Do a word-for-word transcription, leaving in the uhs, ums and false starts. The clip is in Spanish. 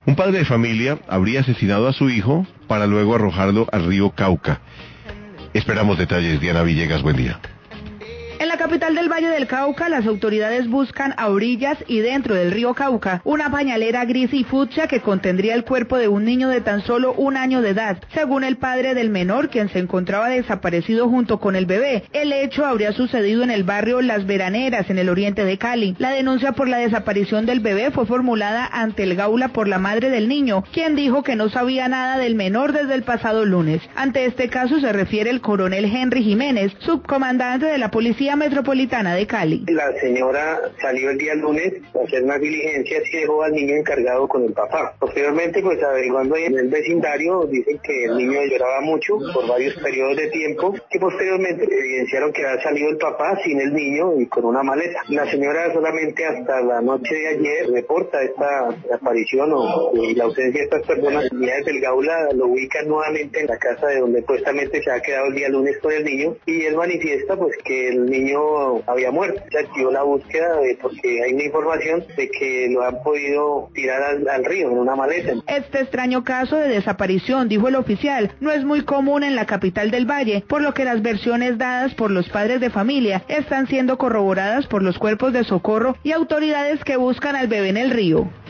Un padre de familia habría asesinado a su hijo para luego arrojarlo al río Cauca. Esperamos detalles. Diana Villegas, buen día. En la capital del Valle del Cauca, las autoridades buscan a orillas y dentro del río Cauca una pañalera gris y fucsia que contendría el cuerpo de un niño de tan solo un año de edad. Según el padre del menor, quien se encontraba desaparecido junto con el bebé, el hecho habría sucedido en el barrio Las Veraneras, en el oriente de Cali. La denuncia por la desaparición del bebé fue formulada ante el Gaula por la madre del niño, quien dijo que no sabía nada del menor desde el pasado lunes. Ante este caso se refiere el coronel Henry Jiménez, subcomandante de la Policía Metropolitana de Cali. La señora salió el día lunes a hacer unas diligencias y dejó al niño encargado con el papá. Posteriormente, pues averiguando ahí en el vecindario, dicen que el niño lloraba mucho por varios periodos de tiempo, que posteriormente evidenciaron que había salido el papá sin el niño y con una maleta. La señora solamente hasta la noche de ayer reporta esta aparición o la ausencia de estas personas. Las unidades del Gaula lo ubican nuevamente en la casa de donde supuestamente se ha quedado el día lunes con el niño, y él manifiesta pues que el niño había muerto. Se activó la búsqueda de, porque hay una información de que lo han podido tirar al, al río en una maleta. Este extraño caso de desaparición, dijo el oficial, no es muy común en la capital del Valle, por lo que las versiones dadas por los padres de familia están siendo corroboradas por los cuerpos de socorro y autoridades que buscan al bebé en el río.